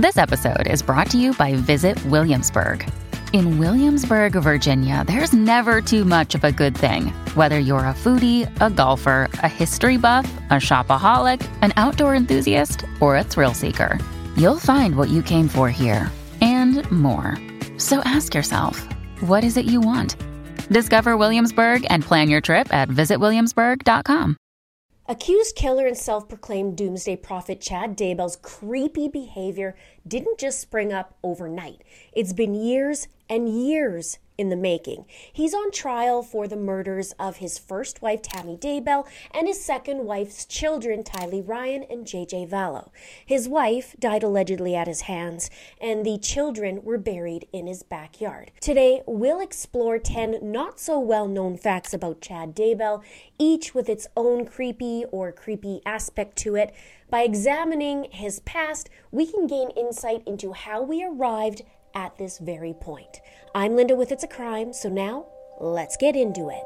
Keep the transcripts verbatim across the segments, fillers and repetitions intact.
This episode is brought to you by Visit Williamsburg. In Williamsburg, Virginia, there's never too much of a good thing. Whether you're a foodie, a golfer, a history buff, a shopaholic, an outdoor enthusiast, or a thrill seeker, you'll find what you came for here and more. So ask yourself, what is it you want? Discover Williamsburg and plan your trip at visit williamsburg dot com. Accused killer and self-proclaimed doomsday prophet Chad Daybell's creepy behavior didn't just spring up overnight. It's been years and years in the making. He's on trial for the murders of his first wife, Tammy Daybell, and his second wife's children, Tylee Ryan and J J Vallow. His wife died allegedly at his hands, and the children were buried in his backyard. Today, we'll explore ten not-so-well-known facts about Chad Daybell, each with its own creepy or creepy aspect to it. By examining his past, we can gain insight into how we arrived at this very point. I'm Linda with It's a Crime, so now let's get into it.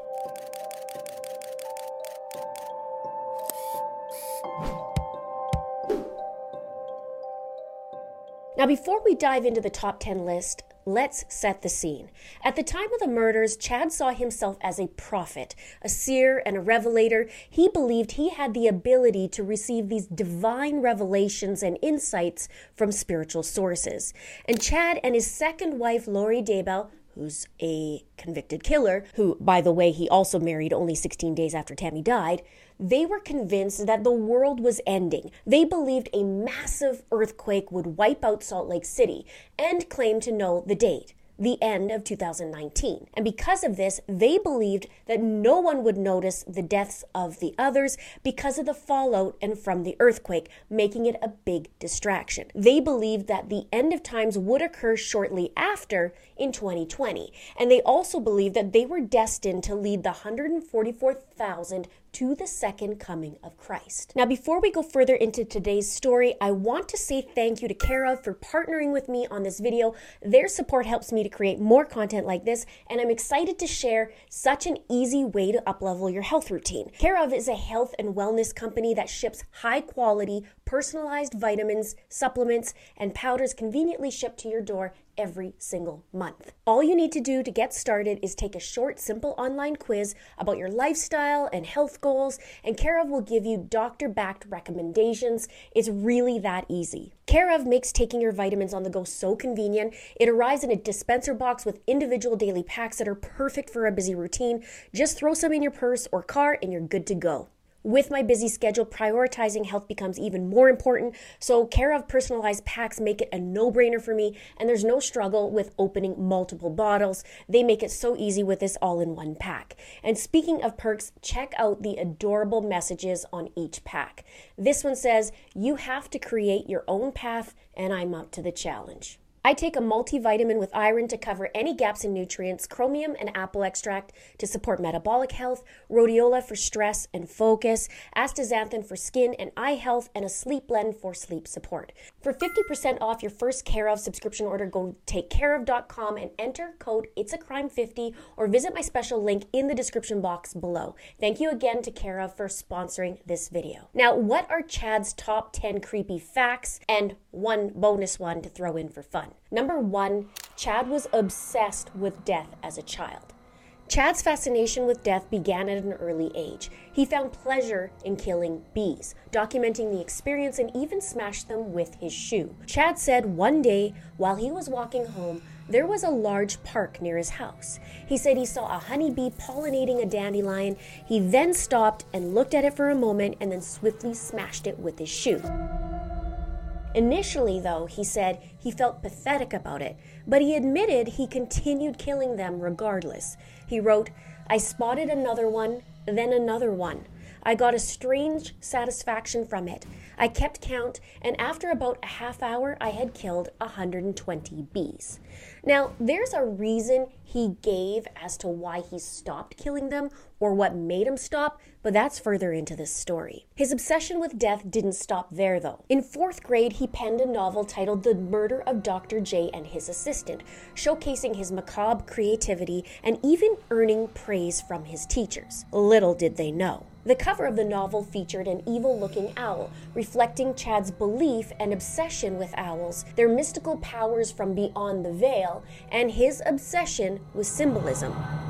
Now, before we dive into the top ten list, let's set the scene. At the time of the murders, Chad saw himself as a prophet, a seer, and a revelator. He believed he had the ability to receive these divine revelations and insights from spiritual sources. And Chad and his second wife, Lori Daybell, who's a convicted killer, who, by the way, he also married only sixteen days after Tammy died, they were convinced that the world was ending. They believed a massive earthquake would wipe out Salt Lake City and claimed to know the date, the end of two thousand nineteen. And because of this, they believed that no one would notice the deaths of the others because of the fallout and from the earthquake, making it a big distraction. They believed that the end of times would occur shortly after in twenty twenty. And they also believed that they were destined to lead the one hundred forty-four thousand to the second coming of Christ. Now, before we go further into today's story, I want to say thank you to Care of for partnering with me on this video. Their support helps me to create more content like this, and I'm excited to share such an easy way to uplevel your health routine. Care of is a health and wellness company that ships high quality, personalized vitamins, supplements, and powders conveniently shipped to your door every single month. All you need to do to get started is take a short, simple online quiz about your lifestyle and health goals, and Care of will give you doctor-backed recommendations. It's really that easy. Care of makes taking your vitamins on the go so convenient. It arrives in a dispenser box with individual daily packs that are perfect for a busy routine. Just throw some in your purse or car and you're good to go. With my busy schedule, prioritizing health becomes even more important, so Care of personalized packs make it a no-brainer for me, and there's no struggle with opening multiple bottles. They make it so easy with this all-in-one pack. And speaking of perks, check out the adorable messages on each pack. This one says, "You have to create your own path, and I'm up to the challenge." I take a multivitamin with iron to cover any gaps in nutrients, chromium and apple extract to support metabolic health, rhodiola for stress and focus, astaxanthin for skin and eye health, and a sleep blend for sleep support. For fifty percent off your first Care of subscription order, go to take care of dot com and enter code It's a Crime fifty or visit my special link in the description box below. Thank you again to Care of for sponsoring this video. Now, what are Chad's top ten creepy facts, and one bonus one to throw in for fun? Number one, Chad was obsessed with death as a child. Chad's fascination with death began at an early age. He found pleasure in killing bees, documenting the experience, and even smashed them with his shoe. Chad said one day, while he was walking home, there was a large park near his house. He said he saw a honeybee pollinating a dandelion. He then stopped and looked at it for a moment and then swiftly smashed it with his shoe. Initially, though, he said he felt pathetic about it, but he admitted he continued killing them regardless. He wrote, "I spotted another one, then another one. I got a strange satisfaction from it. I kept count, and after about a half hour, I had killed one hundred twenty bees." Now, there's a reason he gave as to why he stopped killing them or what made him stop, but that's further into this story. His obsession with death didn't stop there, though. In fourth grade, he penned a novel titled The Murder of Doctor J and His Assistant, showcasing his macabre creativity and even earning praise from his teachers. Little did they know. The cover of the novel featured an evil-looking owl, reflecting Chad's belief and obsession with owls, their mystical powers from beyond the veil, and his obsession with symbolism.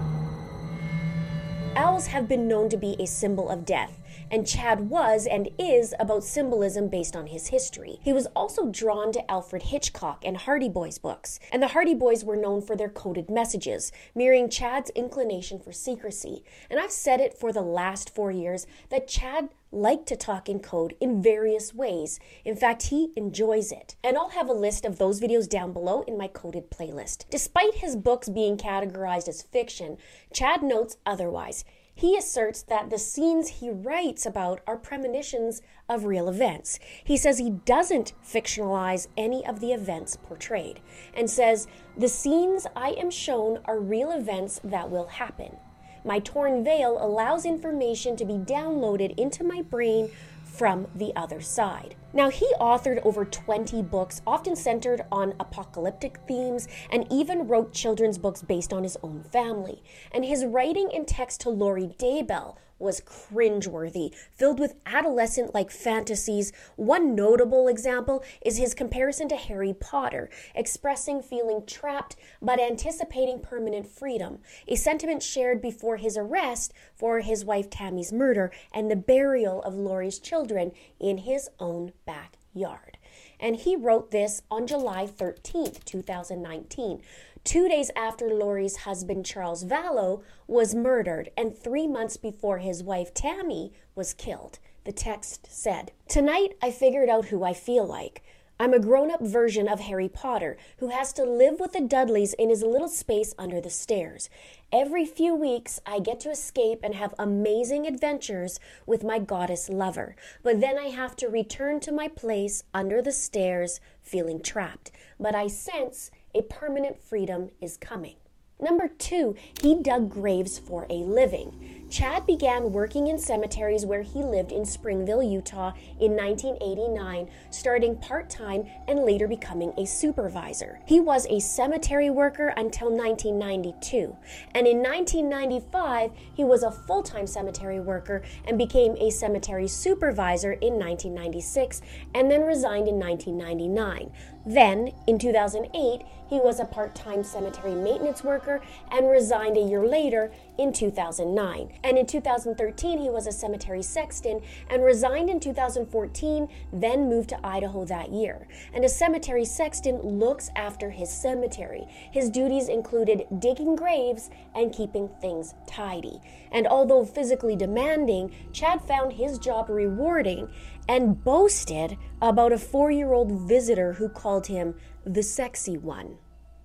Owls have been known to be a symbol of death, and Chad was and is about symbolism based on his history. He was also drawn to Alfred Hitchcock and Hardy Boys books, and the Hardy Boys were known for their coded messages, mirroring Chad's inclination for secrecy. And I've said it for the last four years that Chad liked to talk in code in various ways. In fact, he enjoys it. And I'll have a list of those videos down below in my coded playlist. Despite his books being categorized as fiction, Chad notes otherwise. He asserts that the scenes he writes about are premonitions of real events. He says he doesn't fictionalize any of the events portrayed, and says, "The scenes I am shown are real events that will happen. My torn veil allows information to be downloaded into my brain from the other side." Now, he authored over twenty books, often centered on apocalyptic themes, and even wrote children's books based on his own family. And his writing in text to Laurie Daybell was cringeworthy, filled with adolescent-like fantasies. One notable example is his comparison to Harry Potter, expressing feeling trapped but anticipating permanent freedom, a sentiment shared before his arrest for his wife Tammy's murder and the burial of Laurie's children in his own backyard. And he wrote this on July thirteenth, two thousand nineteen, two days after Laurie's husband Charles Vallow was murdered and three months before his wife Tammy was killed. The text said, "Tonight I figured out who I feel like. I'm a grown-up version of Harry Potter who has to live with the Dudleys in his little space under the stairs. Every few weeks, I get to escape and have amazing adventures with my goddess lover. But then I have to return to my place under the stairs, feeling trapped. But I sense a permanent freedom is coming." Number two, he dug graves for a living. Chad began working in cemeteries where he lived in Springville, Utah in nineteen eighty-nine, starting part-time and later becoming a supervisor. He was a cemetery worker until nineteen ninety-two, and in nineteen ninety-five, he was a full-time cemetery worker and became a cemetery supervisor in nineteen ninety-six, and then resigned in nineteen ninety-nine. Then, in two thousand eight, he was a part-time cemetery maintenance worker and resigned a year later in two thousand nine. And in two thousand thirteen, he was a cemetery sexton and resigned in two thousand fourteen, then moved to Idaho that year. And a cemetery sexton looks after his cemetery. His duties included digging graves and keeping things tidy. And although physically demanding, Chad found his job rewarding and boasted about a four-year-old visitor who called him the sexy one.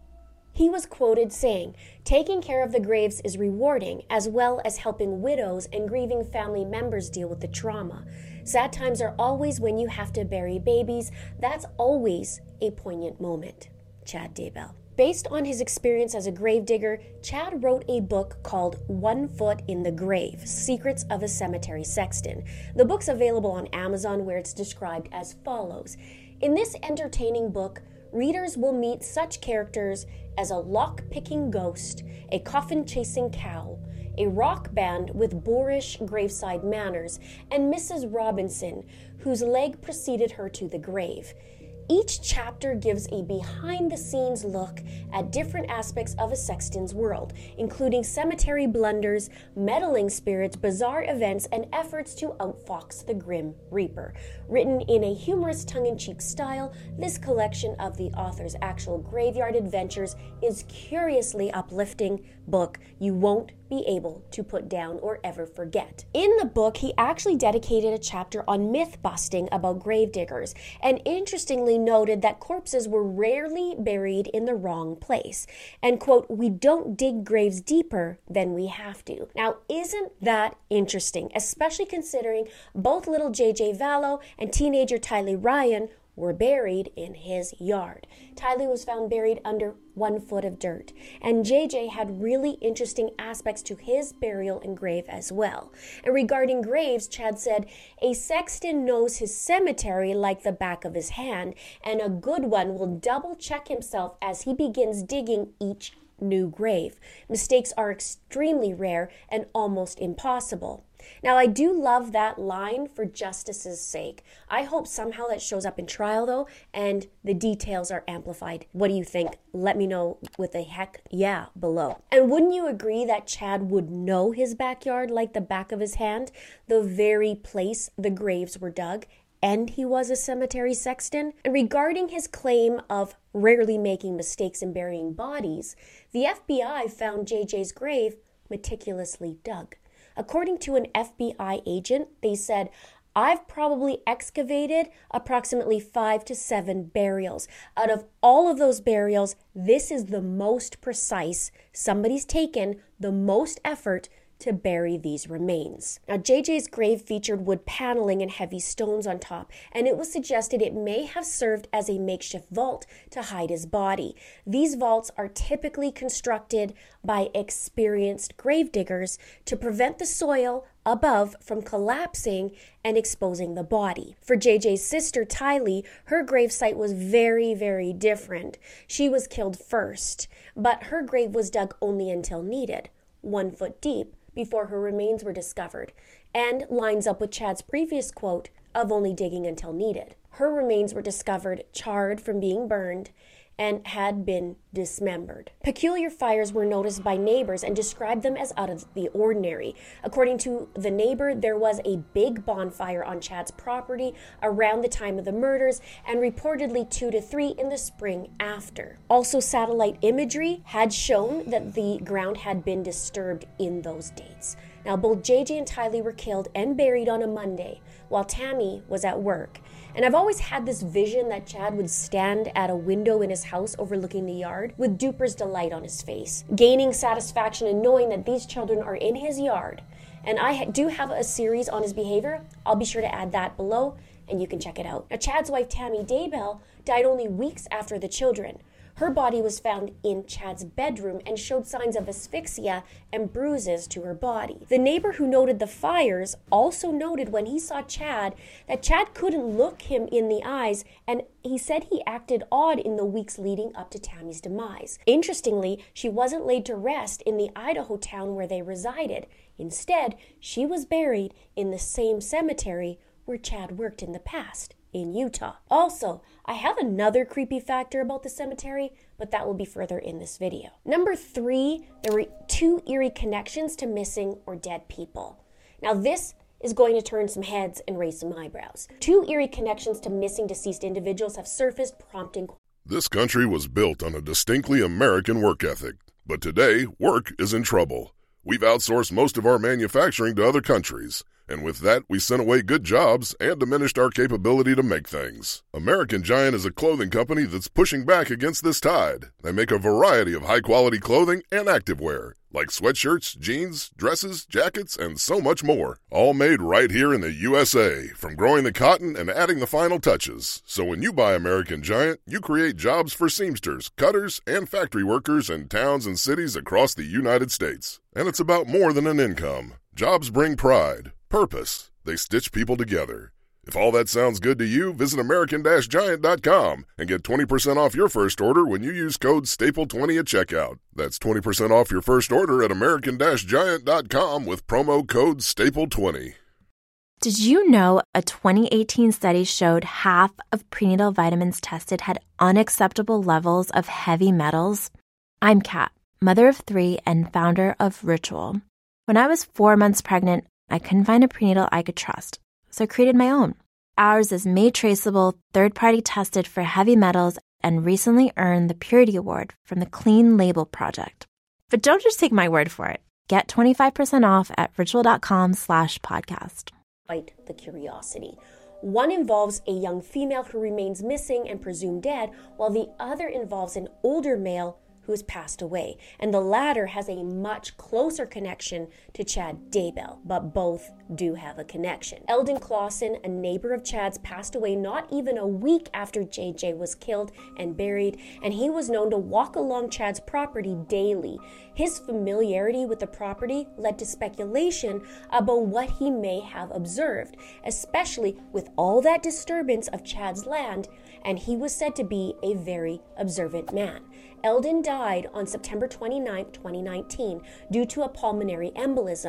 He was quoted saying, "Taking care of the graves is rewarding, as well as helping widows and grieving family members deal with the trauma. Sad times are always when you have to bury babies. That's always a poignant moment." Chad Daybell. Based on his experience as a gravedigger, Chad wrote a book called One Foot in the Grave, Secrets of a Cemetery Sexton. The book's available on Amazon, where it's described as follows. In this entertaining book, readers will meet such characters as a lock-picking ghost, a coffin-chasing cow, a rock band with boorish graveside manners, and Missus Robinson, whose leg preceded her to the grave. Each chapter gives a behind-the-scenes look at different aspects of a sexton's world, including cemetery blunders, meddling spirits, bizarre events, and efforts to outfox the Grim Reaper. Written in a humorous tongue-in-cheek style, this collection of the author's actual graveyard adventures is curiously uplifting book you won't be able to put down or ever forget. In the book, he actually dedicated a chapter on myth-busting about gravediggers, and interestingly noted that corpses were rarely buried in the wrong place, and quote, "We don't dig graves deeper than we have to." Now, isn't that interesting, especially considering both little J J Vallow and teenager Tylee Ryan were buried in his yard. Tylee was found buried under one foot of dirt, and J J had really interesting aspects to his burial and grave as well. And regarding graves, Chad said, "A sexton knows his cemetery like the back of his hand, and a good one will double check himself as he begins digging each new grave. Mistakes are extremely rare and almost impossible. Now, I do love that line for justice's sake. I hope somehow that shows up in trial, though, and the details are amplified. What do you think? Let me know with a heck yeah below. And wouldn't you agree that Chad would know his backyard like the back of his hand, the very place the graves were dug, and he was a cemetery sexton? And regarding his claim of rarely making mistakes in burying bodies, the F B I found J J's grave meticulously dug. According to an F B I agent, they said, I've probably excavated approximately five to seven burials. Out of all of those burials, this is the most precise. Somebody's taken the most effort to bury these remains. Now, J J's grave featured wood paneling and heavy stones on top, and it was suggested it may have served as a makeshift vault to hide his body. These vaults are typically constructed by experienced grave diggers to prevent the soil above from collapsing and exposing the body. For J J's sister, Tylee, her gravesite was very, very different. She was killed first, but her grave was dug only until needed, one foot deep, before her remains were discovered, and lines up with Chad's previous quote of only digging until needed. Her remains were discovered charred from being burned and had been dismembered. Peculiar fires were noticed by neighbors and described them as out of the ordinary. According to the neighbor, there was a big bonfire on Chad's property around the time of the murders and reportedly two to three in the spring after. Also, satellite imagery had shown that the ground had been disturbed in those dates. Now, both J J and Tylee were killed and buried on a Monday while Tammy was at work. And I've always had this vision that Chad would stand at a window in his house overlooking the yard with duper's delight on his face, gaining satisfaction in knowing that these children are in his yard. And I do have a series on his behavior. I'll be sure to add that below and you can check it out. Now, Chad's wife, Tammy Daybell, died only weeks after the children. Her body was found in Chad's bedroom and showed signs of asphyxia and bruises to her body. The neighbor who noted the fires also noted when he saw Chad that Chad couldn't look him in the eyes, and he said he acted odd in the weeks leading up to Tammy's demise. Interestingly, she wasn't laid to rest in the Idaho town where they resided. Instead, she was buried in the same cemetery where Chad worked in the past, in Utah. Also, I have another creepy factor about the cemetery, but that will be further in this video. Number three, there were two eerie connections to missing or dead people. Now this is going to turn some heads and raise some eyebrows. Two eerie connections to missing deceased individuals have surfaced, prompting... This country was built on a distinctly American work ethic, but today, work is in trouble. We've outsourced most of our manufacturing to other countries. And with that, we sent away good jobs and diminished our capability to make things. American Giant is a clothing company that's pushing back against this tide. They make a variety of high-quality clothing and activewear, like sweatshirts, jeans, dresses, jackets, and so much more. All made right here in the U S A, from growing the cotton and adding the final touches. So when you buy American Giant, you create jobs for seamsters, cutters, and factory workers in towns and cities across the United States. And it's about more than an income. Jobs bring pride. Purpose. They stitch people together. If all that sounds good to you, visit American Giant dot com and get twenty percent off your first order when you use code staple twenty at checkout. That's twenty percent off your first order at American Giant dot com with promo code staple twenty. Did you know a twenty eighteen study showed half of prenatal vitamins tested had unacceptable levels of heavy metals? I'm Kat, mother of three and founder of Ritual. When I was four months pregnant, I couldn't find a prenatal I could trust, so I created my own. Ours is made traceable, third-party tested for heavy metals, and recently earned the Purity Award from the Clean Label Project. But don't just take my word for it. Get twenty-five percent off at ritual.com slash podcast. Fight the curiosity. One involves a young female who remains missing and presumed dead, while the other involves an older male who has passed away, and the latter has a much closer connection to Chad Daybell, but both do have a connection. Eldon Clausen, a neighbor of Chad's, passed away not even a week after J J was killed and buried, and he was known to walk along Chad's property daily. His familiarity with the property led to speculation about what he may have observed, especially with all that disturbance of Chad's land, and he was said to be a very observant man. Eldon died on September twenty-ninth, twenty nineteen, due to a pulmonary embolism.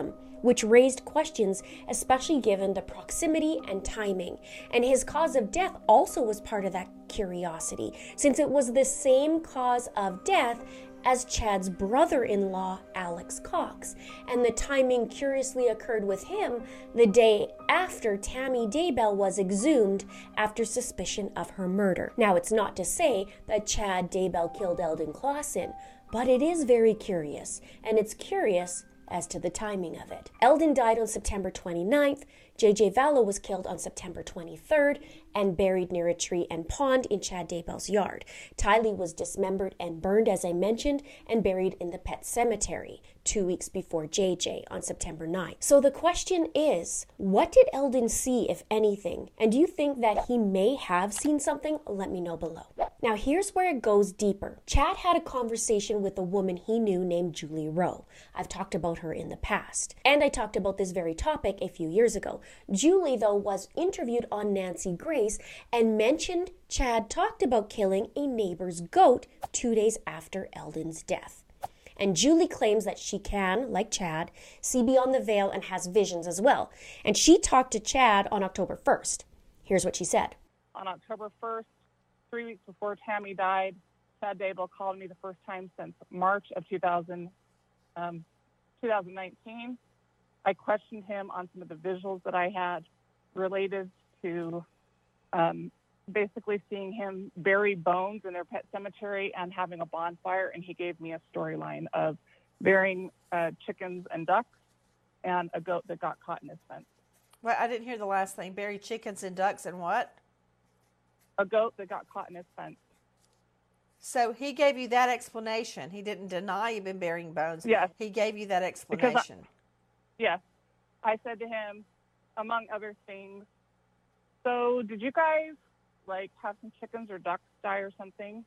which raised questions, especially given the proximity and timing. And his cause of death also was part of that curiosity, since it was the same cause of death as Chad's brother-in-law, Alex Cox. And the timing curiously occurred with him the day after Tammy Daybell was exhumed after suspicion of her murder. Now, it's not to say that Chad Daybell killed Eldon Clausen, but it is very curious, and it's curious as to the timing of it. Eldon died on September twenty-ninth, J J Vallow was killed on September twenty-third and buried near a tree and pond in Chad Daybell's yard. Tylee was dismembered and burned, as I mentioned, and buried in the pet cemetery two weeks before J J on September ninth. So the question is, what did Eldon see, if anything? And do you think that he may have seen something? Let me know below. Now here's where it goes deeper. Chad had a conversation with a woman he knew named Julie Rowe. I've talked about her in the past. And I talked about this very topic a few years ago. Julie, though, was interviewed on Nancy Grace and mentioned Chad talked about killing a neighbor's goat two days after Eldon's death. And Julie claims that she can, like Chad, see beyond the veil and has visions as well. And she talked to Chad on October first. Here's what she said. On October first, three weeks before Tammy died, Chad Daybell called me the first time since March of two thousand, um, twenty nineteen. I questioned him on some of the visuals that I had related to um, basically seeing him bury bones in their pet cemetery and having a bonfire, and he gave me a storyline of burying uh, chickens and ducks and a goat that got caught in his fence. Well, I didn't hear the last thing. Bury chickens and ducks and what? A goat that got caught in his fence. So he gave you that explanation. He didn't deny you've been burying bones. Yes. He gave you that explanation. I, yes. I said to him, among other things, so did you guys, like, have some chickens or ducks die or something?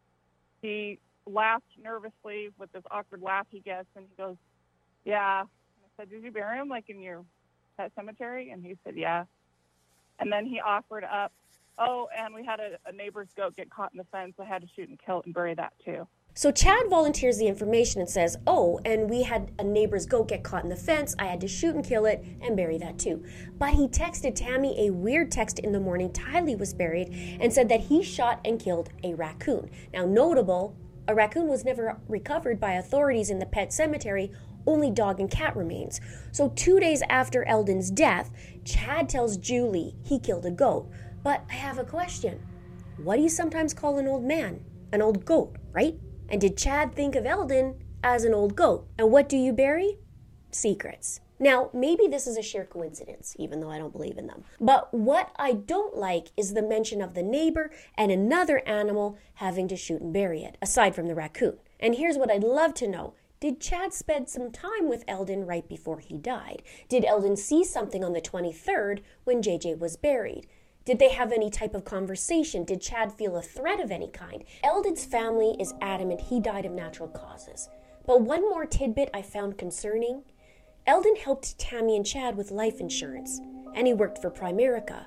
He laughed nervously with this awkward laugh he gets, and he goes, yeah. I said, did you bury them, like, in your pet cemetery? And he said, yeah. And then he offered up, oh, and we had a, a neighbor's goat get caught in the fence. I had to shoot and kill it and bury that too. So Chad volunteers the information and says, oh, and we had a neighbor's goat get caught in the fence. I had to shoot and kill it and bury that too. But he texted Tammy a weird text in the morning Tylee was buried and said that he shot and killed a raccoon. Now, notable, a raccoon was never recovered by authorities in the pet cemetery, only dog and cat remains. So two days after Eldon's death, Chad tells Julie he killed a goat. But I have a question. What do you sometimes call an old man? An old goat, right? And did Chad think of Eldon as an old goat? And what do you bury? Secrets. Now, maybe this is a sheer coincidence, even though I don't believe in them. But what I don't like is the mention of the neighbor and another animal having to shoot and bury it, aside from the raccoon. And here's what I'd love to know. Did Chad spend some time with Eldon right before he died? Did Eldon see something on the twenty-third when J J was buried? Did they have any type of conversation? Did Chad feel a threat of any kind? Eldon's family is adamant he died of natural causes. But one more tidbit I found concerning. Eldon helped Tammy and Chad with life insurance, and he worked for Primerica.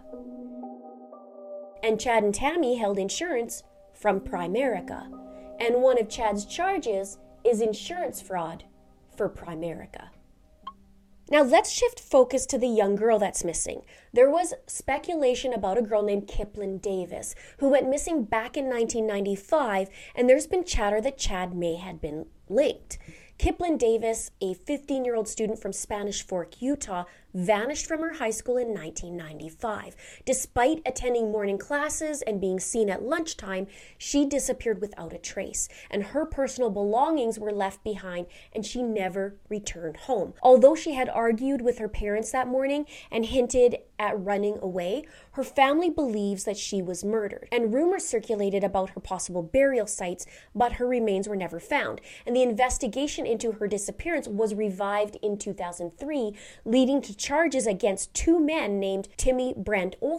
And Chad and Tammy held insurance from Primerica. And one of Chad's charges is insurance fraud for Primerica. Now let's shift focus to the young girl that's missing. There was speculation about a girl named Kiplyn Davis who went missing back in nineteen ninety-five, and there's been chatter that Chad may have been linked. Kiplyn Davis, a fifteen-year-old student from Spanish Fork, Utah, vanished from her high school in nineteen ninety-five. Despite attending morning classes and being seen at lunchtime, she disappeared without a trace, and her personal belongings were left behind, and she never returned home. Although she had argued with her parents that morning and hinted at running away, her family believes that she was murdered, and rumors circulated about her possible burial sites, but her remains were never found, and the investigation into her disappearance was revived in two thousand three, leading to charges against two men named Timmy Brent Olson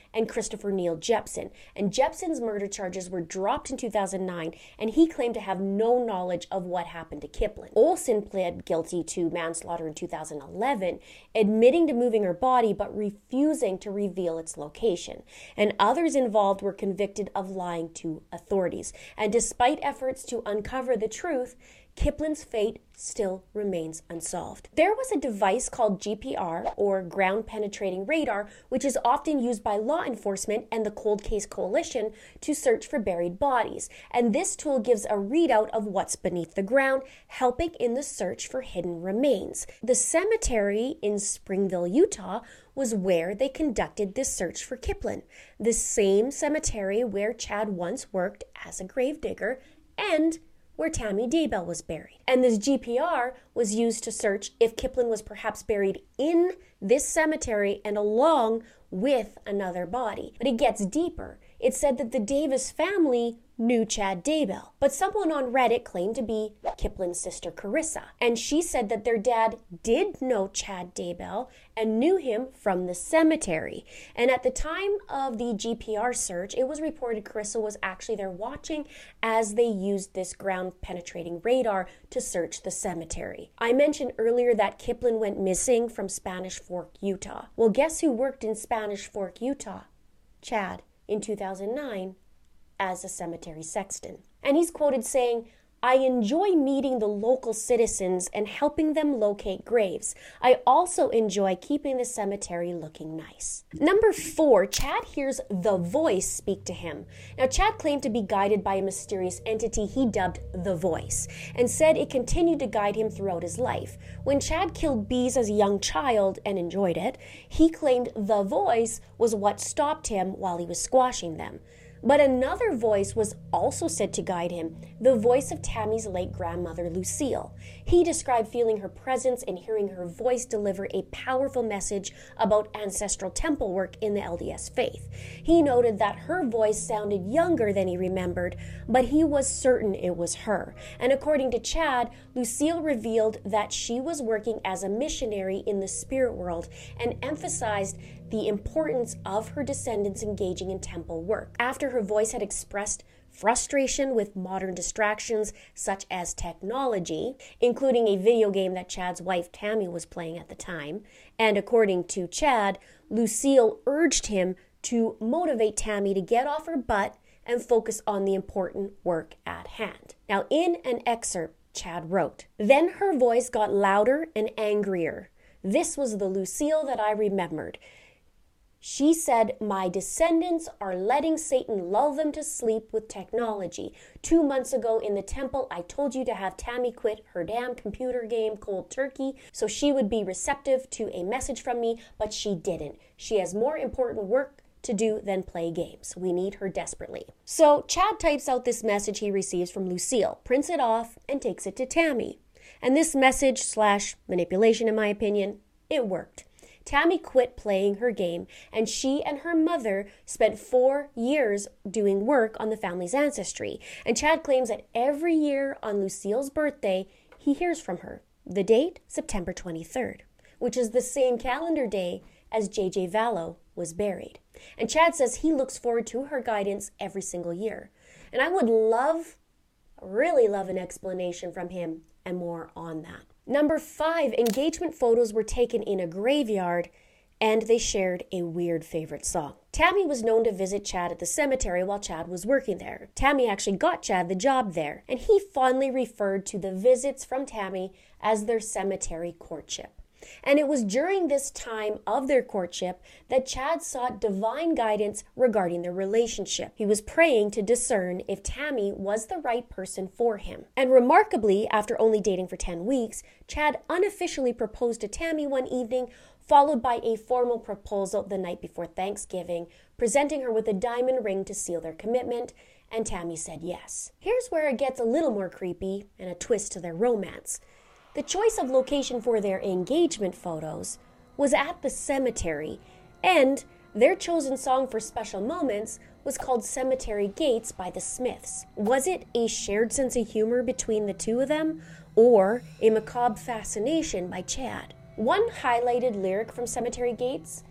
and Christopher Neil Jepson. And Jepson's murder charges were dropped in two thousand nine, and he claimed to have no knowledge of what happened to Kiplin. Olsen pled guilty to manslaughter in two thousand eleven, admitting to moving her body but refusing to reveal its location. And others involved were convicted of lying to authorities. And despite efforts to uncover the truth, Kiplin's fate still remains unsolved. There was a device called G P R, or Ground Penetrating Radar, which is often used by law enforcement and the Cold Case Coalition to search for buried bodies. And this tool gives a readout of what's beneath the ground, helping in the search for hidden remains. The cemetery in Springville, Utah, was where they conducted this search for Kiplin, the same cemetery where Chad once worked as a gravedigger and where Tammy Daybell was buried. And this G P R was used to search if Kiplin was perhaps buried in this cemetery and along with another body. But it gets deeper. It said that the Davis family knew Chad Daybell, but someone on Reddit claimed to be Kiplin's sister Carissa, and she said that their dad did know Chad Daybell and knew him from the cemetery. And at the time of the G P R search, it was reported Carissa was actually there watching as they used this ground penetrating radar to search the cemetery. I mentioned earlier that Kiplin went missing from Spanish Fork, Utah. Well, guess who worked in Spanish Fork, Utah? Chad, in two thousand nine, as a cemetery sexton. And he's quoted saying, "I enjoy meeting the local citizens and helping them locate graves. I also enjoy keeping the cemetery looking nice." Number four, Chad hears the voice speak to him. Now, Chad claimed to be guided by a mysterious entity he dubbed the Voice, and said it continued to guide him throughout his life. When Chad killed bees as a young child and enjoyed it, he claimed the voice was what stopped him while he was squashing them. But another voice was also said to guide him, the voice of Tammy's late grandmother, Lucille. He described feeling her presence and hearing her voice deliver a powerful message about ancestral temple work in the L D S faith. He noted that her voice sounded younger than he remembered, but he was certain it was her. And according to Chad, Lucille revealed that she was working as a missionary in the spirit world and emphasized the importance of her descendants engaging in temple work. After her voice had expressed frustration with modern distractions such as technology, including a video game that Chad's wife Tammy was playing at the time, and according to Chad, Lucille urged him to motivate Tammy to get off her butt and focus on the important work at hand. Now, in an excerpt, Chad wrote, "Then her voice got louder and angrier. This was the Lucille that I remembered. She said, 'My descendants are letting Satan lull them to sleep with technology. Two months ago in the temple, I told you to have Tammy quit her damn computer game cold turkey so she would be receptive to a message from me, but she didn't. She has more important work to do than play games. We need her desperately.'" So Chad types out this message he receives from Lucille, prints it off, and takes it to Tammy. And this message slash manipulation, in my opinion, it worked. Tammy quit playing her game, and she and her mother spent four years doing work on the family's ancestry. And Chad claims that every year on Lucille's birthday, he hears from her. The date, September twenty-third, which is the same calendar day as J J Vallow was buried. And Chad says he looks forward to her guidance every single year. And I would love, really love an explanation from him and more on that. Number five, engagement photos were taken in a graveyard, and they shared a weird favorite song. Tammy was known to visit Chad at the cemetery while Chad was working there. Tammy actually got Chad the job there, and he fondly referred to the visits from Tammy as their cemetery courtship. And it was during this time of their courtship that Chad sought divine guidance regarding their relationship. He was praying to discern if Tammy was the right person for him. And remarkably, after only dating for ten weeks, Chad unofficially proposed to Tammy one evening, followed by a formal proposal the night before Thanksgiving, presenting her with a diamond ring to seal their commitment, and Tammy said yes. Here's where it gets a little more creepy and a twist to their romance. The choice of location for their engagement photos was at the cemetery, and their chosen song for special moments was called Cemetery Gates by the Smiths. Was it a shared sense of humor between the two of them, or a macabre fascination by Chad? One highlighted lyric from Cemetery Gates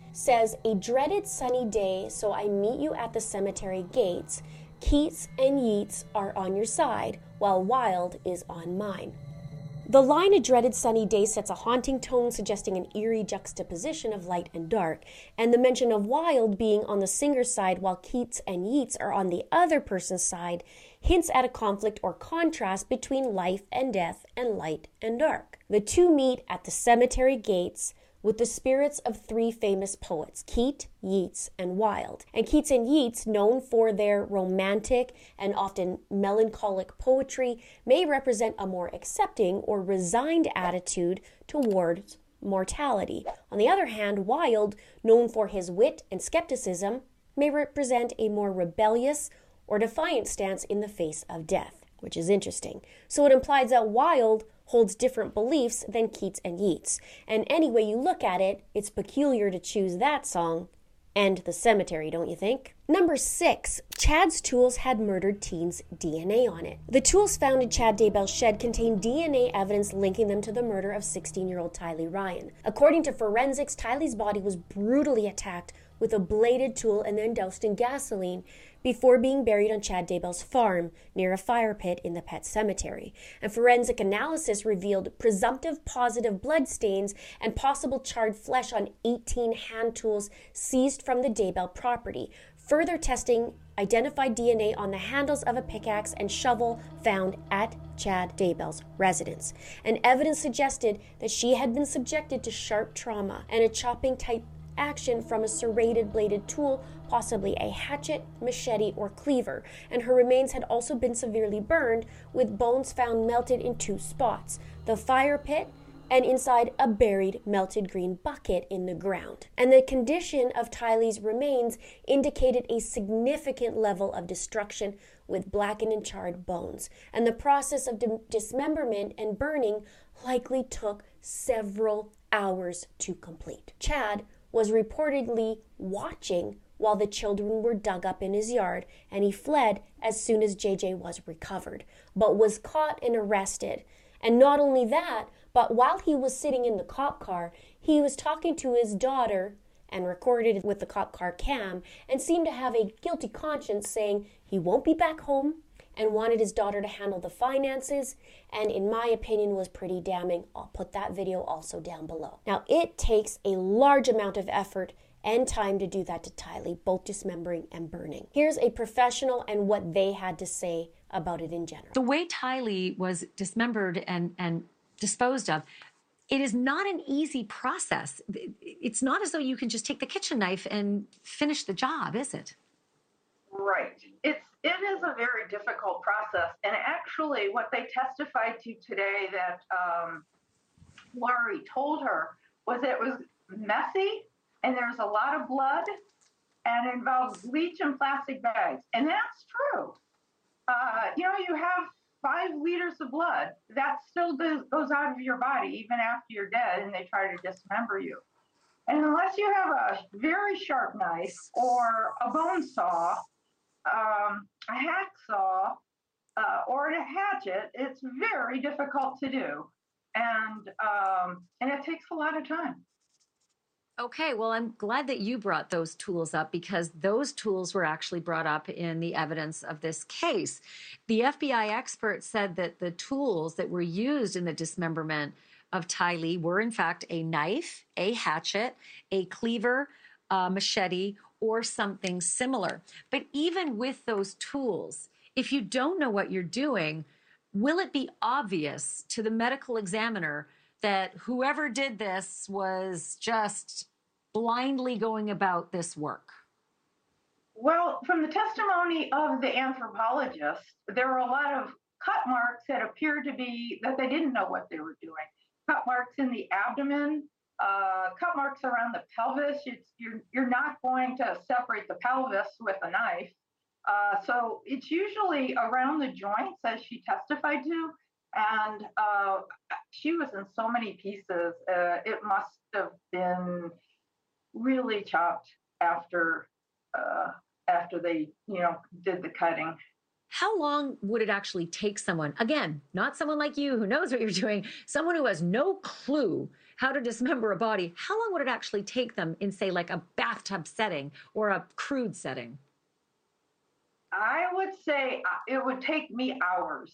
says, "A dreaded sunny day, so I meet you at the cemetery gates. Keats and Yeats are on your side, while Wilde is on mine." The line "a dreaded sunny day" sets a haunting tone, suggesting an eerie juxtaposition of light and dark, and the mention of Wilde being on the singer's side while Keats and Yeats are on the other person's side hints at a conflict or contrast between life and death and light and dark. The two meet at the cemetery gates with the spirits of three famous poets, Keats, Yeats, and Wilde. And Keats and Yeats, known for their romantic and often melancholic poetry, may represent a more accepting or resigned attitude towards mortality. On the other hand, Wilde, known for his wit and skepticism, may represent a more rebellious or defiant stance in the face of death, which is interesting. So it implies that Wilde holds different beliefs than Keats and Yeats. And any way you look at it, it's peculiar to choose that song and the cemetery, don't you think? Number six, Chad's tools had murdered teens' D N A on it. The tools found in Chad Daybell's shed contained D N A evidence linking them to the murder of sixteen-year-old Tylee Ryan. According to forensics, Tylee's body was brutally attacked with a bladed tool and then doused in gasoline before being buried on Chad Daybell's farm near a fire pit in the pet cemetery. And forensic analysis revealed presumptive positive blood stains and possible charred flesh on eighteen hand tools seized from the Daybell property. Further testing identified D N A on the handles of a pickaxe and shovel found at Chad Daybell's residence. And evidence suggested that she had been subjected to sharp trauma and a chopping type action from a serrated bladed tool, possibly a hatchet, machete, or cleaver, and her remains had also been severely burned, with bones found melted in two spots, the fire pit and inside a buried melted green bucket in the ground. And the condition of Tylee's remains indicated a significant level of destruction with blackened and charred bones, and the process of di- dismemberment and burning likely took several hours to complete. Chad was reportedly watching while the children were dug up in his yard, and he fled as soon as J J was recovered, but was caught and arrested. And not only that, but while he was sitting in the cop car, he was talking to his daughter and recorded it with the cop car cam, and seemed to have a guilty conscience, saying he won't be back home and wanted his daughter to handle the finances, and in my opinion was pretty damning. I'll put that video also down below. Now, it takes a large amount of effort and time to do that to Tylee, both dismembering and burning. Here's a professional and what they had to say about it in general. The way Tylee was dismembered and, and disposed of, it is not an easy process. It's not as though you can just take the kitchen knife and finish the job, is it? Right. It's it is a very difficult process, and actually, what they testified to today that um, Laurie told her was it was messy, and there's a lot of blood, and it involves bleach and plastic bags, and that's true. Uh, you know, you have five liters of blood that still goes, goes out of your body even after you're dead, and they try to dismember you. And unless you have a very sharp knife or a bone saw, um, a hacksaw, uh, or a hatchet, it's very difficult to do, and um, and it takes a lot of time. Okay, well, I'm glad that you brought those tools up, because those tools were actually brought up in the evidence of this case. The F B I expert said that the tools that were used in the dismemberment of Tylee were, in fact, a knife, a hatchet, a cleaver, a machete, or something similar. But even with those tools, if you don't know what you're doing, will it be obvious to the medical examiner that whoever did this was just blindly going about this work? Well, from the testimony of the anthropologist, there were a lot of cut marks that appeared to be that they didn't know what they were doing. Cut marks in the abdomen, uh, cut marks around the pelvis. It's, you're, you're not going to separate the pelvis with a knife. Uh, so it's usually around the joints, as she testified to. And uh, she was in so many pieces. Uh, it must have been really chopped after uh, after they, you know, did the cutting. how long would it actually take someone, again, not someone like you who knows what you're doing, someone who has no clue how to dismember a body, how long would it actually take them in, say, like a bathtub setting or a crude setting? I would say it would take me hours.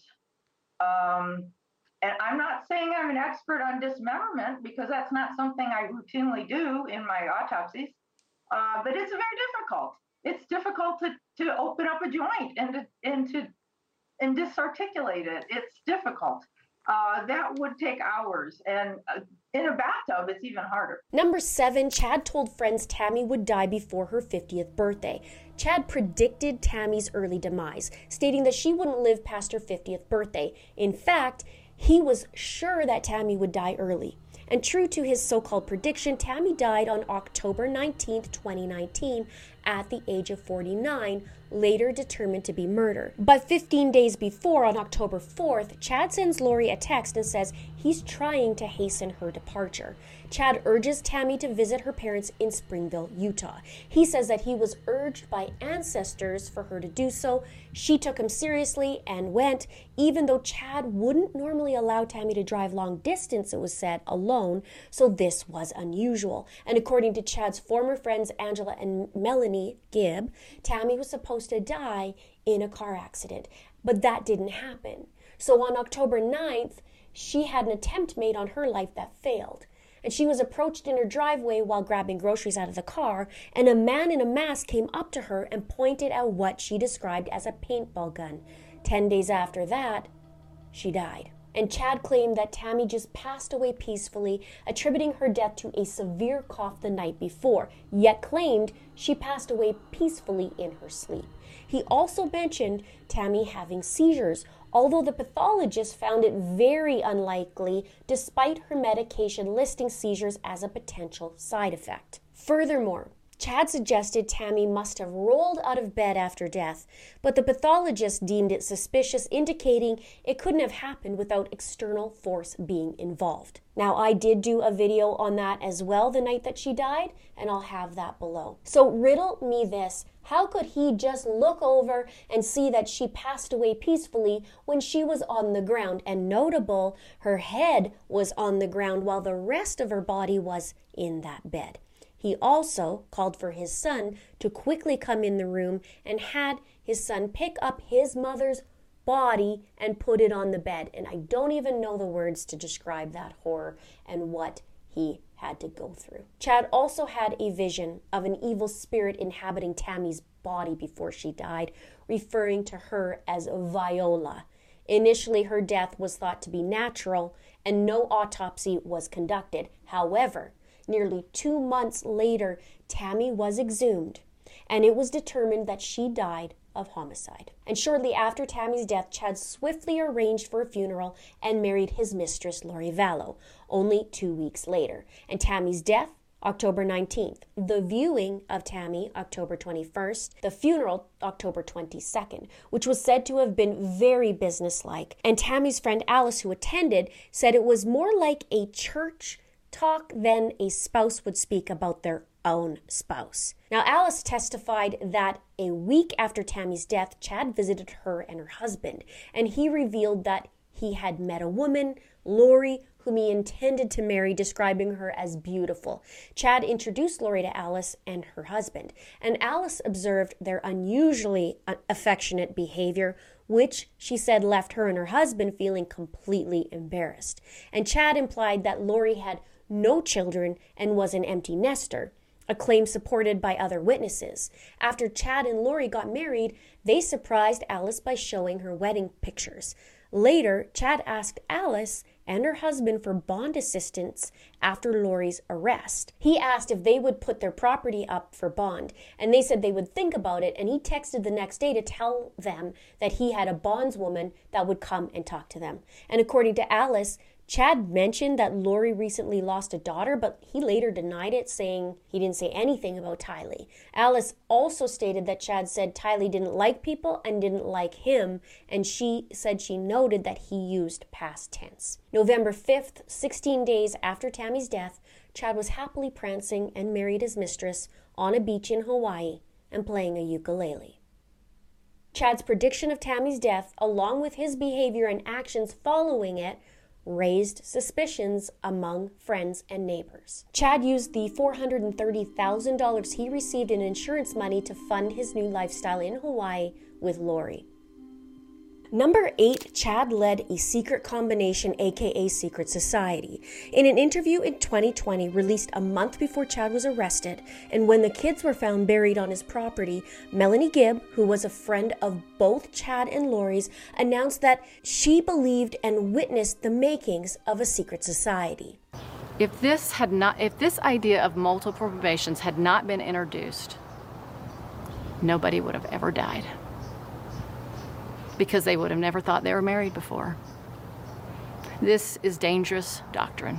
Um, and I'm not saying I'm an expert on dismemberment because that's not something I routinely do in my autopsies, uh, but it's very difficult. It's difficult to, to open up a joint and to, and to and disarticulate it. It's difficult. Uh, that would take hours. And uh, in a bathtub, it's even harder. Number seven, Chad told friends Tammy would die before her fiftieth birthday. Chad predicted Tammy's early demise, stating that she wouldn't live past her fiftieth birthday. In fact, he was sure that Tammy would die early. And true to his so-called prediction, Tammy died on October nineteenth, twenty nineteen, at the age of forty-nine, later determined to be murder. But fifteen days before, on October fourth, Chad sends Lori a text and says he's trying to hasten her departure. Chad urges Tammy to visit her parents in Springville, Utah. He says that he was urged by ancestors for her to do so. She took him seriously and went, even though Chad wouldn't normally allow Tammy to drive long distance, it was said, alone, so this was unusual. And according to Chad's former friends Angela and Melanie Gibb, Tammy was supposed to die in a car accident, but that didn't happen. So on October ninth, she had an attempt made on her life that failed. And she was approached in her driveway while grabbing groceries out of the car, and a man in a mask came up to her and pointed at what she described as a paintball gun. Ten days after that, she died. And Chad claimed that Tammy just passed away peacefully, attributing her death to a severe cough the night before, yet claimed she passed away peacefully in her sleep. He also mentioned Tammy having seizures, although the pathologist found it very unlikely despite her medication listing seizures as a potential side effect. Furthermore, Chad suggested Tammy must have rolled out of bed after death, but the pathologist deemed it suspicious, indicating it couldn't have happened without external force being involved. Now, I did do a video on that as well the night that she died, and I'll have that below. So riddle me this. How could he just look over and see that she passed away peacefully when she was on the ground? And notable, her head was on the ground while the rest of her body was in that bed. He also called for his son to quickly come in the room and had his son pick up his mother's body and put it on the bed. And I don't even know the words to describe that horror and what he had to go through. Chad also had a vision of an evil spirit inhabiting Tammy's body before she died, referring to her as Viola. Initially, her death was thought to be natural and no autopsy was conducted. However, nearly two months later, Tammy was exhumed, and it was determined that she died of homicide. And shortly after Tammy's death, Chad swiftly arranged for a funeral and married his mistress, Lori Vallow, only two weeks later. And Tammy's death, October nineteenth. The viewing of Tammy, October twenty-first. The funeral, October twenty-second, which was said to have been very businesslike. And Tammy's friend Alice, who attended, said it was more like a church talk than a spouse would speak about their own spouse. Now, Alice testified that a week after Tammy's death, Chad visited her and her husband, and he revealed that he had met a woman, Lori, whom he intended to marry, describing her as beautiful. Chad introduced Lori to Alice and her husband, and Alice observed their unusually affectionate behavior, which she said left her and her husband feeling completely embarrassed. And Chad implied that Lori had no children and was an empty nester, a claim supported by other witnesses. After Chad and Lori got married, they surprised Alice by showing her wedding pictures. Later, Chad asked Alice and her husband for bond assistance after Lori's arrest. He asked if they would put their property up for bond, and they said they would think about it, and he texted the next day to tell them that he had a bondswoman that would come and talk to them. And according to Alice, Chad mentioned that Lori recently lost a daughter, but he later denied it, saying he didn't say anything about Tylee. Alice also stated that Chad said Tylee didn't like people and didn't like him, and she said she noted that he used past tense. November fifth, sixteen days after Tammy's death, Chad was happily prancing and married his mistress on a beach in Hawaii and playing a ukulele. Chad's prediction of Tammy's death, along with his behavior and actions following it, raised suspicions among friends and neighbors. Chad used the four hundred thirty thousand dollars he received in insurance money to fund his new lifestyle in Hawaii with Lori. Number eight, Chad led a secret combination, aka secret society. In an interview in twenty twenty, released a month before Chad was arrested, and when the kids were found buried on his property, Melanie Gibb, who was a friend of both Chad and Lori's, announced that she believed and witnessed the makings of a secret society. If this had not, if this idea of multiple probations had not been introduced, nobody would have ever died. Because they would have never thought they were married before. This is dangerous doctrine.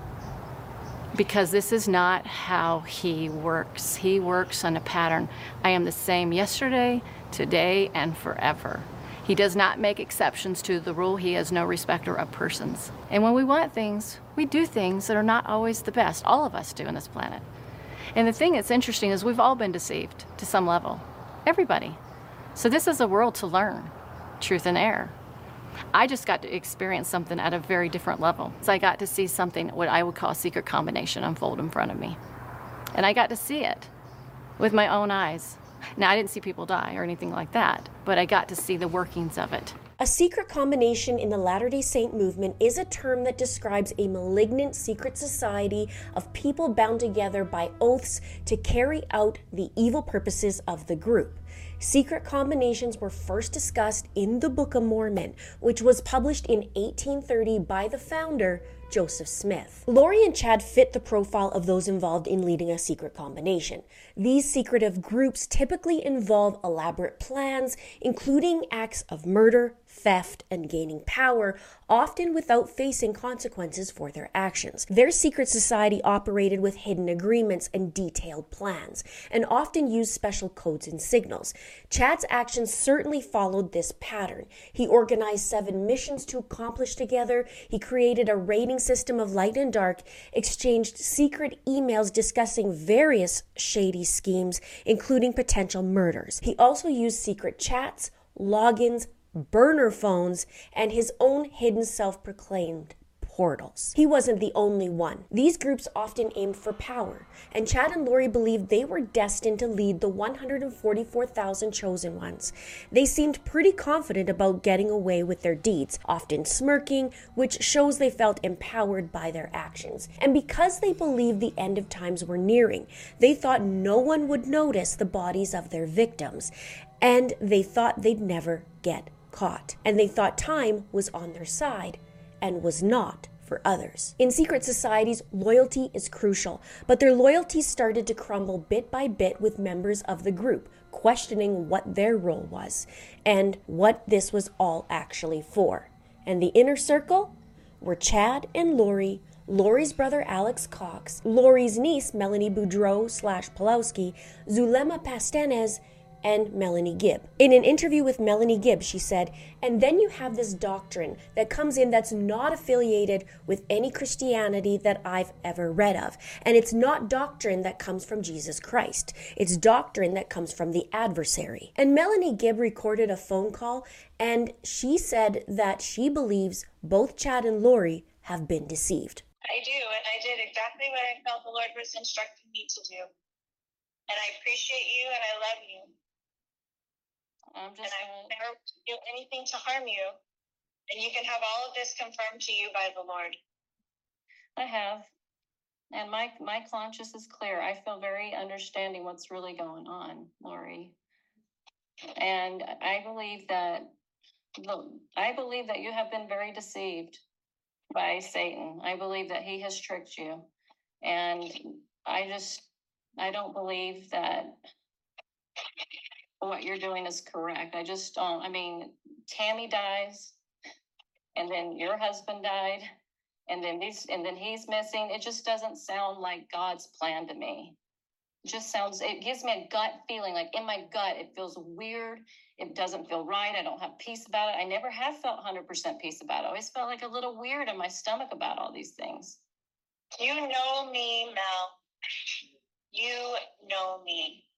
Because this is not how he works. He works on a pattern. I am the same yesterday, today, and forever. He does not make exceptions to the rule. He has no respecter of persons. And when we want things, we do things that are not always the best. All of us do on this planet. And the thing that's interesting is we've all been deceived to some level. Everybody. So this is a world to learn. Truth and error. I just got to experience something at a very different level. So I got to see something, what I would call a secret combination, unfold in front of me. And I got to see it with my own eyes. Now, I didn't see people die or anything like that, but I got to see the workings of it. A secret combination in the Latter-day Saint movement is a term that describes a malignant secret society of people bound together by oaths to carry out the evil purposes of the group. Secret combinations were first discussed in the Book of Mormon, which was published in eighteen thirty by the founder, Joseph Smith. Lori and Chad fit the profile of those involved in leading a secret combination. These secretive groups typically involve elaborate plans, including acts of murder, theft, and gaining power, often without facing consequences for their actions. Their secret society operated with hidden agreements and detailed plans, and often used special codes and signals. Chad's actions certainly followed this pattern. He organized seven missions to accomplish together. He created a rating system of light and dark, exchanged secret emails discussing various shady schemes, including potential murders. He also used secret chats, logins, burner phones, and his own hidden self-proclaimed portals. He wasn't the only one. These groups often aimed for power, and Chad and Lori believed they were destined to lead the one hundred forty-four thousand chosen ones. They seemed pretty confident about getting away with their deeds, often smirking, which shows they felt empowered by their actions. And because they believed the end of times were nearing, they thought no one would notice the bodies of their victims, and they thought they'd never get caught. And they thought time was on their side and was not for others. In secret societies, loyalty is crucial, but their loyalty started to crumble bit by bit with members of the group, questioning what their role was and what this was all actually for. And the inner circle were Chad and Lori, Lori's brother Alex Cox, Lori's niece Melanie Boudreau slash Pulowski, Zulema Pastanes, and Melanie Gibb. In an interview with Melanie Gibb, she said, and then you have this doctrine that comes in that's not affiliated with any Christianity that I've ever read of. And it's not doctrine that comes from Jesus Christ. It's doctrine that comes from the adversary. And Melanie Gibb recorded a phone call, and she said that she believes both Chad and Lori have been deceived. I do, and I did exactly what I felt the Lord was instructing me to do. And I appreciate you, and I love you. I'm just and I gonna... never do anything to harm you. And you can have all of this confirmed to you by the Lord. I have. And my my conscience is clear. I feel very understanding what's really going on, Lori. And I believe that look, I believe that you have been very deceived by Satan. I believe that he has tricked you. And I just I don't believe that what you're doing is correct. I just don't. I mean, Tammy dies, and then your husband died, and then these, and then he's missing. It just doesn't sound like God's plan to me. It just sounds. It gives me a gut feeling. Like in my gut, it feels weird. It doesn't feel right. I don't have peace about it. I never have felt one hundred percent peace about it. I always felt like a little weird in my stomach about all these things. You know me, Mel. You know me.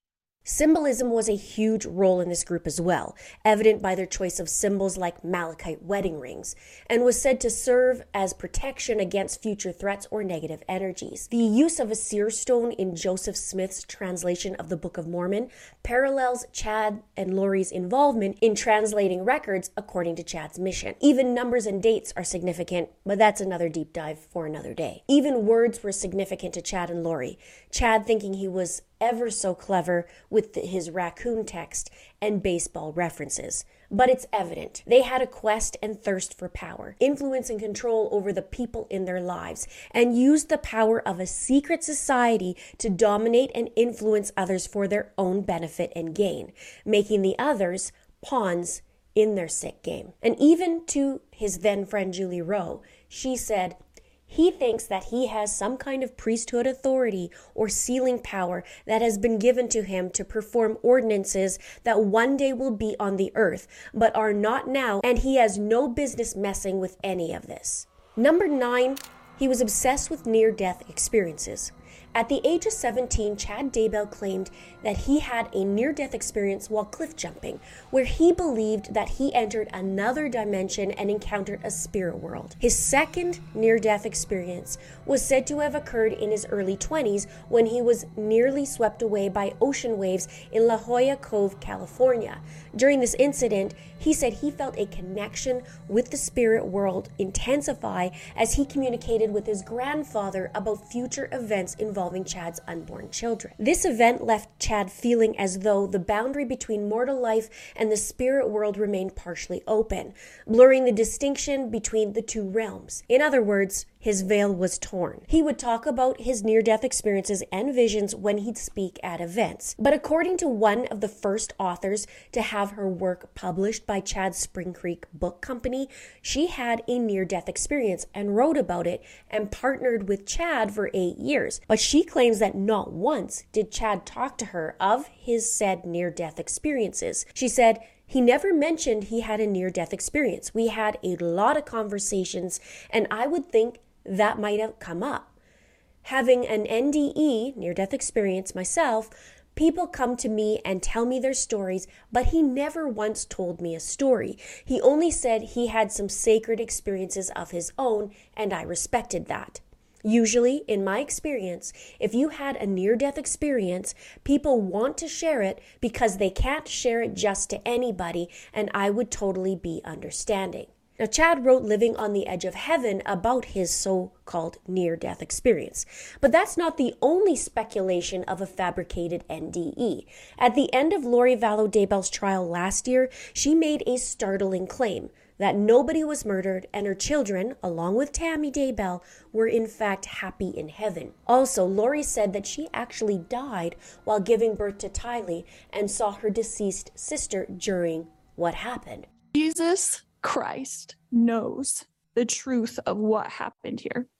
Symbolism was a huge role in this group as well, evident by their choice of symbols like malachite wedding rings, and was said to serve as protection against future threats or negative energies. The use of a seer stone in Joseph Smith's translation of the Book of Mormon parallels Chad and Lori's involvement in translating records according to Chad's mission. Even numbers and dates are significant, but that's another deep dive for another day. Even words were significant to Chad and Lori. Chad thinking he was ever so clever with the, his raccoon text and baseball references. But it's evident they had a quest and thirst for power, influence and control over the people in their lives, and used the power of a secret society to dominate and influence others for their own benefit and gain, making the others pawns in their sick game. And even to his then friend Julie Rowe, she said, he thinks that he has some kind of priesthood authority or sealing power that has been given to him to perform ordinances that one day will be on the earth, but are not now, and he has no business messing with any of this. Number nine, he was obsessed with near-death experiences. At the age of seventeen, Chad Daybell claimed that he had a near-death experience while cliff jumping, where he believed that he entered another dimension and encountered a spirit world. His second near-death experience was said to have occurred in his early twenties when he was nearly swept away by ocean waves in La Jolla Cove, California. During this incident, he said he felt a connection with the spirit world intensify as he communicated with his grandfather about future events involving Chad's unborn children. This event left Chad feeling as though the boundary between mortal life and the spirit world remained partially open, blurring the distinction between the two realms. In other words, his veil was torn. He would talk about his near-death experiences and visions when he'd speak at events. But according to one of the first authors to have her work published by Chad's Spring Creek Book Company, she had a near-death experience and wrote about it and partnered with Chad for eight years. But she claims that not once did Chad talk to her of his said near-death experiences. She said, he never mentioned he had a near-death experience. We had a lot of conversations, and I would think that might have come up. Having an N D E, near-death experience myself, people come to me and tell me their stories, but he never once told me a story. He only said he had some sacred experiences of his own, and I respected that. Usually, in my experience, if you had a near-death experience, people want to share it because they can't share it just to anybody, and I would totally be understanding. Now, Chad wrote Living on the Edge of Heaven about his so-called near-death experience. But that's not the only speculation of a fabricated N D E. At the end of Lori Vallow Daybell's trial last year, she made a startling claim that nobody was murdered and her children, along with Tammy Daybell, were in fact happy in heaven. Also, Lori said that she actually died while giving birth to Tylee and saw her deceased sister during what happened. Jesus Christ knows the truth of what happened here.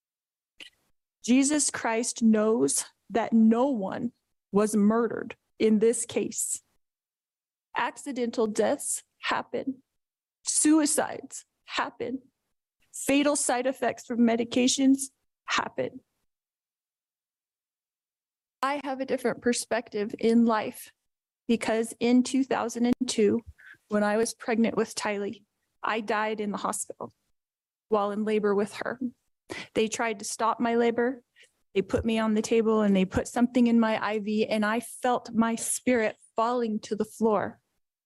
Jesus Christ knows that no one was murdered in this case. Accidental deaths happen. Suicides happen. Fatal side effects from medications happen. I have a different perspective in life because in two thousand two, when I was pregnant with Tylee, I died in the hospital while in labor with her. They tried to stop my labor. They put me on the table and they put something in my I V, and I felt my spirit falling to the floor.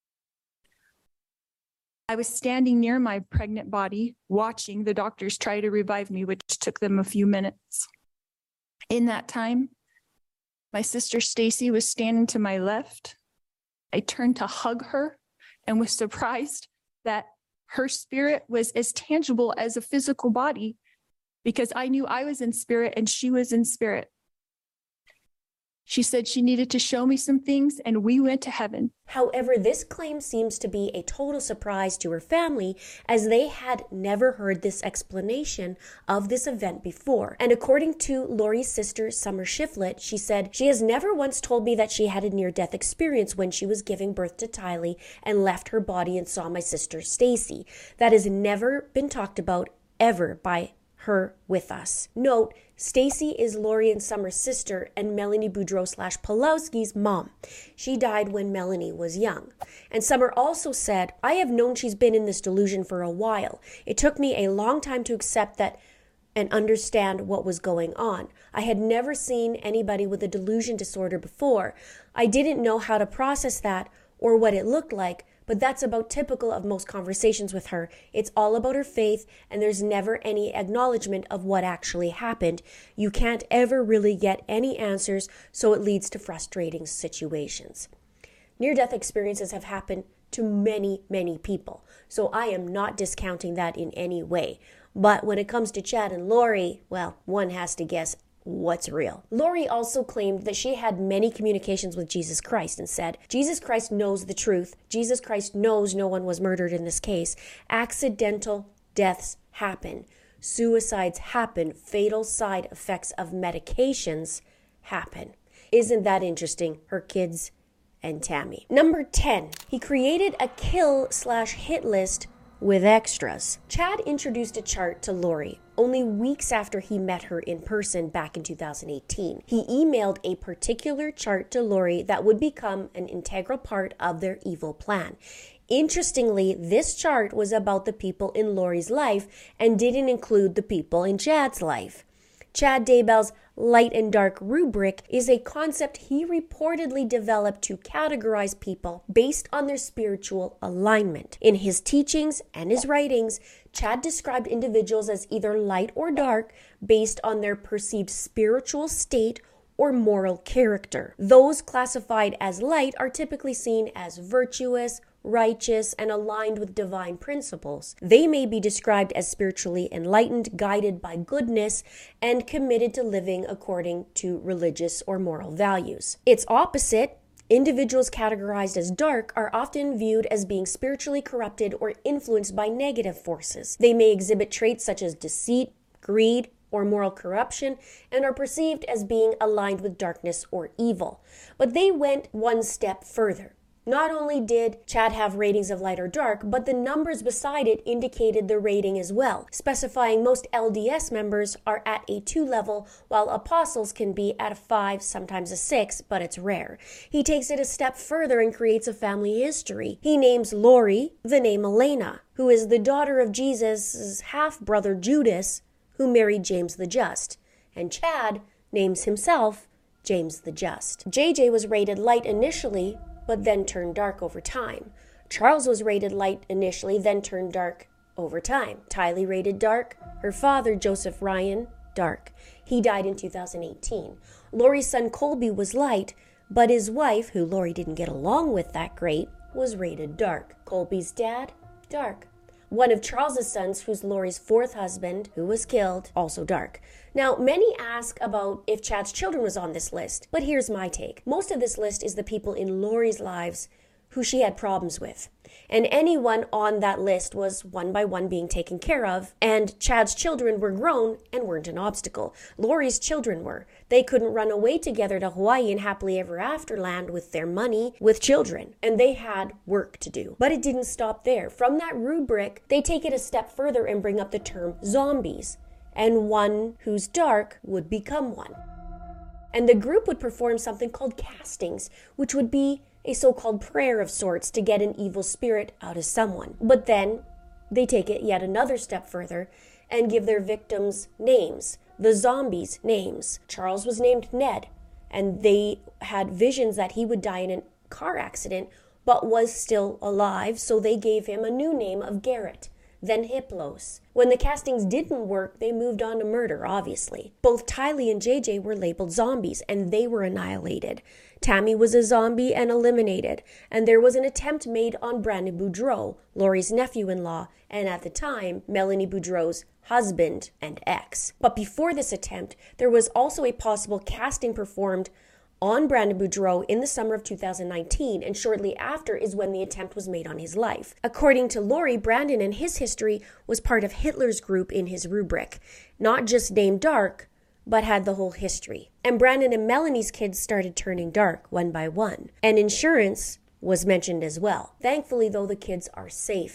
I was standing near my pregnant body, watching the doctors try to revive me, which took them a few minutes. In that time, my sister Stacy was standing to my left. I turned to hug her and was surprised that her spirit was as tangible as a physical body because I knew I was in spirit and she was in spirit. She said she needed to show me some things, and we went to heaven. However, this claim seems to be a total surprise to her family, as they had never heard this explanation of this event before. And according to Lori's sister, Summer Shiflett, she said, she has never once told me that she had a near-death experience when she was giving birth to Tylee and left her body and saw my sister Stacy. That has never been talked about ever by her with us. Note, Stacy is Lori and Summer's sister and Melanie Boudreau slash Pulowski's mom. She died when Melanie was young. And Summer also said, I have known she's been in this delusion for a while. It took me a long time to accept that and understand what was going on. I had never seen anybody with a delusion disorder before. I didn't know how to process that or what it looked like, but that's about typical of most conversations with her. It's all about her faith, and there's never any acknowledgement of what actually happened. You can't ever really get any answers, so it leads to frustrating situations. Near-death experiences have happened to many, many people, so I am not discounting that in any way. But when it comes to Chad and Lori, well, one has to guess what's real. Lori also claimed that she had many communications with Jesus Christ and said, Jesus Christ knows the truth. Jesus Christ knows no one was murdered in this case. Accidental deaths happen. Suicides happen. Fatal side effects of medications happen. Isn't that interesting? Her kids and Tammy. Number ten, he created a kill slash hit list with extras. Chad introduced a chart to Lori only weeks after he met her in person back in two thousand eighteen. He emailed a particular chart to Lori that would become an integral part of their evil plan. Interestingly, this chart was about the people in Lori's life and didn't include the people in Chad's life. Chad Daybell's light and dark rubric is a concept he reportedly developed to categorize people based on their spiritual alignment. In his teachings and his writings, Chad described individuals as either light or dark based on their perceived spiritual state or moral character. Those classified as light are typically seen as virtuous, righteous, and aligned with divine principles. They may be described as spiritually enlightened, guided by goodness, and committed to living according to religious or moral values. Its opposite, individuals categorized as dark, are often viewed as being spiritually corrupted or influenced by negative forces. They may exhibit traits such as deceit, greed, or moral corruption, and are perceived as being aligned with darkness or evil. But they went one step further. Not only did Chad have ratings of light or dark, but the numbers beside it indicated the rating as well, specifying most L D S members are at a two level, while apostles can be at a five, sometimes a six, but it's rare. He takes it a step further and creates a family history. He names Lori the name Elena, who is the daughter of Jesus' half-brother Judas, who married James the Just, and Chad names himself James the Just. J J was rated light initially, but then turned dark over time. Charles was rated light initially, then turned dark over time. Tylee rated dark. Her father, Joseph Ryan, dark. He died in two thousand eighteen. Lori's son, Colby, was light, but his wife, who Lori didn't get along with that great, was rated dark. Colby's dad, dark. One of Charles's sons, who's Lori's fourth husband, who was killed, also dark. Now, many ask about if Chad's children was on this list, but here's my take. Most of this list is the people in Lori's lives who she had problems with. And anyone on that list was one by one being taken care of, and Chad's children were grown and weren't an obstacle. Lori's children were. They couldn't run away together to Hawaii and happily ever after land with their money, with children, and they had work to do. But it didn't stop there. From that rubric, they take it a step further and bring up the term zombies, and one who's dark would become one. And the group would perform something called castings, which would be a so-called prayer of sorts to get an evil spirit out of someone. But then they take it yet another step further and give their victims names, the zombies' names. Charles was named Ned, and they had visions that he would die in a car accident, but was still alive, so they gave him a new name of Garrett, then Hiplos. When the castings didn't work, they moved on to murder, obviously. Both Tylee and J J were labeled zombies, and they were annihilated. Tammy was a zombie and eliminated, and there was an attempt made on Brandon Boudreau, Lori's nephew-in-law, and at the time, Melanie Boudreau's husband and ex. But before this attempt, there was also a possible casting performed on Brandon Boudreau in the summer of two thousand nineteen, and shortly after is when the attempt was made on his life. According to Lori, Brandon and his history was part of Hitler's group in his rubric, not just named dark, but had the whole history. And Brandon and Melanie's kids started turning dark one by one, and insurance was mentioned as well. Thankfully, though, the kids are safe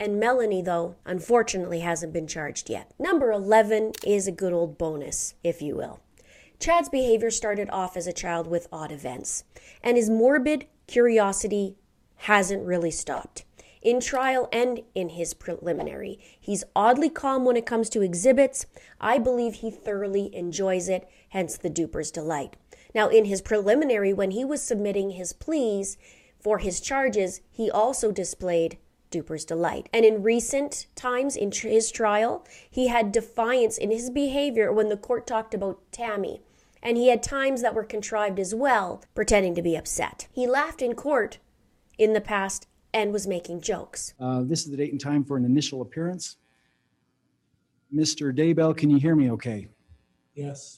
And Melanie, though, unfortunately hasn't been charged yet. Number eleven is a good old bonus, if you will. Chad's behavior started off as a child with odd events, and his morbid curiosity hasn't really stopped. In trial and in his preliminary, he's oddly calm when it comes to exhibits. I believe he thoroughly enjoys it, hence the duper's delight. Now, in his preliminary, when he was submitting his pleas for his charges, he also displayed duper's delight. And in recent times in tr- his trial, he had defiance in his behavior when the court talked about Tammy. And he had times that were contrived as well, pretending to be upset. He laughed in court in the past and was making jokes. Uh, this is the date and time for an initial appearance. Mister Daybell, can you hear me okay? Yes.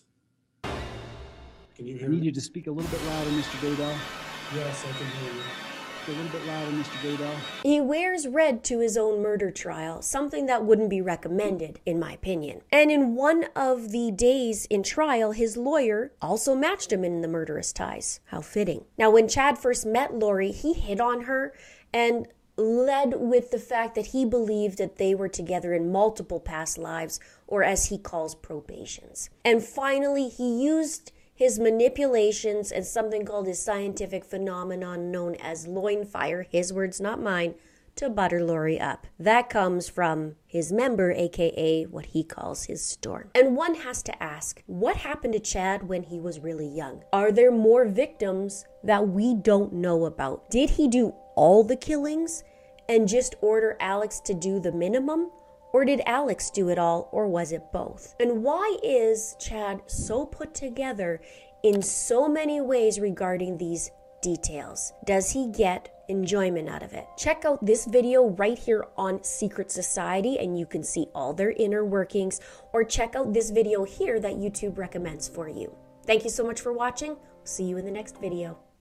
Can you hear I need me? you to speak a little bit louder, Mister Daybell. Yes, I can hear you. A little bit louder, Mister Daybell. He wears red to his own murder trial, something that wouldn't be recommended, in my opinion. And in one of the days in trial, his lawyer also matched him in the murderous ties. How fitting. Now, when Chad first met Lori, he hit on her and led with the fact that he believed that they were together in multiple past lives, or as he calls, probations. And finally, he used his manipulations and something called his scientific phenomenon known as loin fire, his words, not mine, to butter Lori up. That comes from his member, aka what he calls his storm. And one has to ask, what happened to Chad when he was really young? Are there more victims that we don't know about? Did he do all the killings and just order Alex to do the minimum? Or did Alex do it all, or was it both? And why is Chad so put together in so many ways regarding these details? Does he get enjoyment out of it? Check out this video right here on Secret Society and you can see all their inner workings, or check out this video here that YouTube recommends for you. Thank you so much for watching. See you in the next video.